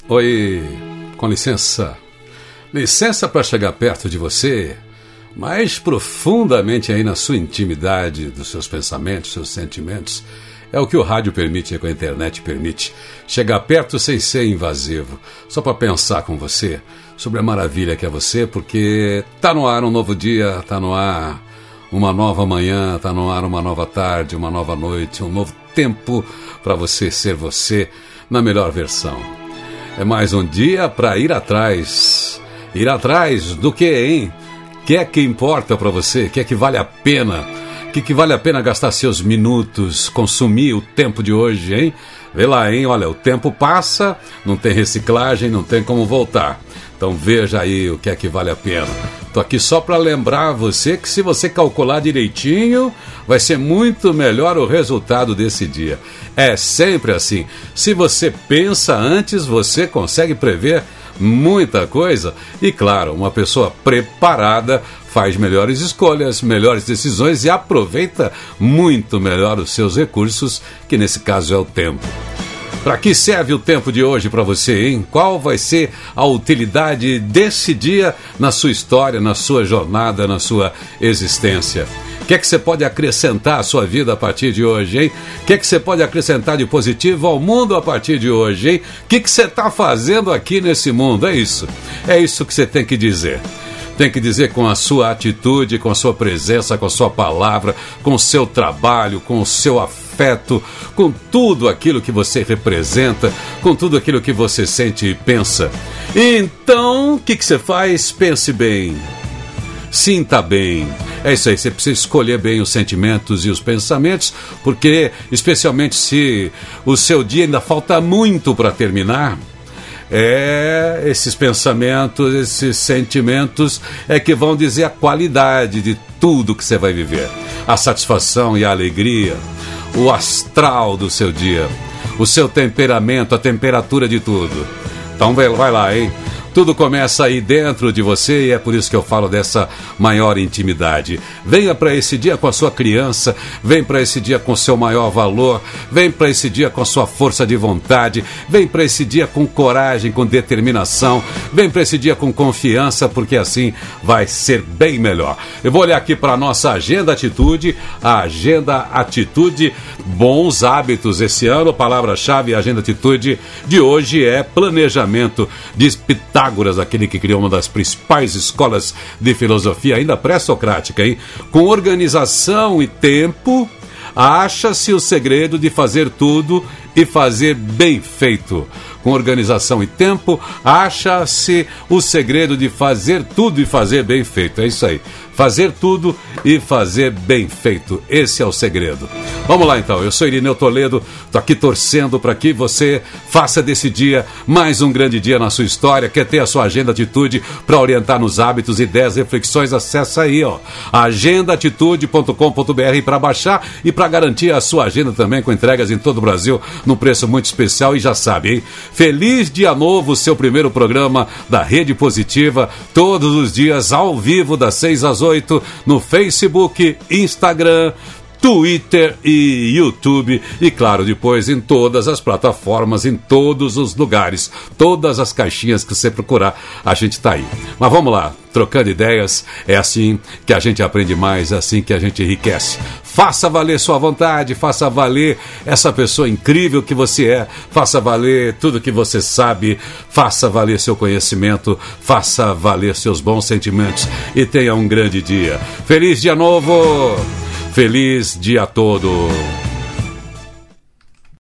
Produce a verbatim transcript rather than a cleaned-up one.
Oi, com licença. Licença para chegar perto de você, mais profundamente aí na sua intimidade, dos seus pensamentos, seus sentimentos. É o que o rádio permite, é o que a internet permite. Chegar perto sem ser invasivo, só para pensar com você sobre a maravilha que é você, porque tá no ar um novo dia, tá no ar uma nova manhã, tá no ar uma nova tarde, uma nova noite, um novo tempo para você ser você na melhor versão. É mais um dia para ir atrás. Ir atrás do que, hein? O que é que importa para você? O que é que vale a pena? O que, que vale a pena gastar seus minutos, consumir o tempo de hoje, hein? Vê lá, hein? Olha, o tempo passa, não tem reciclagem, não tem como voltar. Então veja aí o que é que vale a pena. Tô aqui só para lembrar você que se você calcular direitinho, vai ser muito melhor o resultado desse dia. É sempre assim. Se você pensa antes, você consegue prever muita coisa. E claro, uma pessoa preparada faz melhores escolhas, melhores decisões e aproveita muito melhor os seus recursos, que nesse caso é o tempo. Para que serve o tempo de hoje para você, hein? Qual vai ser a utilidade desse dia na sua história, na sua jornada, na sua existência? O que é que você pode acrescentar à sua vida a partir de hoje, hein? O que é que você pode acrescentar de positivo ao mundo a partir de hoje, hein? O que, que você está fazendo aqui nesse mundo? É isso. É isso que você tem que dizer. Tem que dizer com a sua atitude, com a sua presença, com a sua palavra, com o seu trabalho, com o seu afeto, com tudo aquilo que você representa, com tudo aquilo que você sente e pensa. Então, o que, que você faz? Pense bem. Sinta bem. É isso aí, você precisa escolher bem os sentimentos e os pensamentos, porque, especialmente se o seu dia ainda falta muito para terminar, é, esses pensamentos, esses sentimentos é que vão dizer a qualidade de tudo que você vai viver. A satisfação e a alegria, o astral do seu dia, o seu temperamento, a temperatura de tudo. Então vai lá, hein? Tudo começa aí dentro de você e é por isso que eu falo dessa maior intimidade. Venha para esse dia com a sua criança, vem para esse dia com o seu maior valor, vem para esse dia com a sua força de vontade, vem para esse dia com coragem, com determinação, vem para esse dia com confiança, porque assim vai ser bem melhor. Eu vou olhar aqui para a nossa Agenda Atitude, a Agenda Atitude Bons Hábitos esse ano. A palavra-chave Agenda Atitude de hoje é planejamento. Diz Pitágoras, aquele que criou uma das principais escolas de filosofia, ainda pré-socrática, hein? Com organização e tempo, acha-se o segredo de fazer tudo e fazer bem feito. Com organização e tempo, acha-se o segredo de fazer tudo e fazer bem feito. É isso aí. Fazer tudo e fazer bem feito. Esse é o segredo. Vamos lá então, eu sou Irineu Toledo, tô aqui torcendo para que você faça desse dia mais um grande dia na sua história. Quer ter a sua Agenda Atitude para orientar nos hábitos, ideias, reflexões? Acessa aí, ó, agenda atitude ponto com ponto b r para baixar e para garantir a sua agenda também com entregas em todo o Brasil num preço muito especial. E já sabe, hein? Feliz Dia Novo, seu primeiro programa da Rede Positiva, todos os dias ao vivo das seis às oito no Facebook, Instagram, Twitter e YouTube e claro, depois em todas as plataformas, em todos os lugares, todas as caixinhas que você procurar, a gente tá aí. Mas vamos lá, trocando ideias, é assim que a gente aprende mais, é assim que a gente enriquece. Faça valer sua vontade, faça valer essa pessoa incrível que você é, faça valer tudo que você sabe, faça valer seu conhecimento, faça valer seus bons sentimentos e tenha um grande dia. Feliz Dia Novo! Feliz dia todo!